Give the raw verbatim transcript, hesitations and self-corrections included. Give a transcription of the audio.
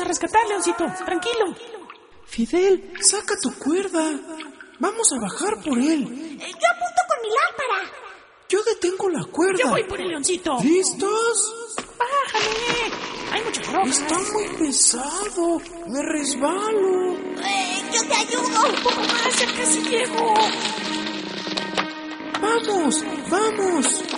a rescatar, Leoncito. Tranquilo. Fidel, saca tu cuerda. Vamos a bajar por él. Eh, yo apunto con mi lámpara. Yo detengo la cuerda. Yo voy por el Leoncito. ¿Listos? Bájale. Hay mucha droga. Está muy pesado. Me resbalo. Eh, yo te ayudo. Un poco más, ya casi llego. ¡Vamos! ¡Vamos!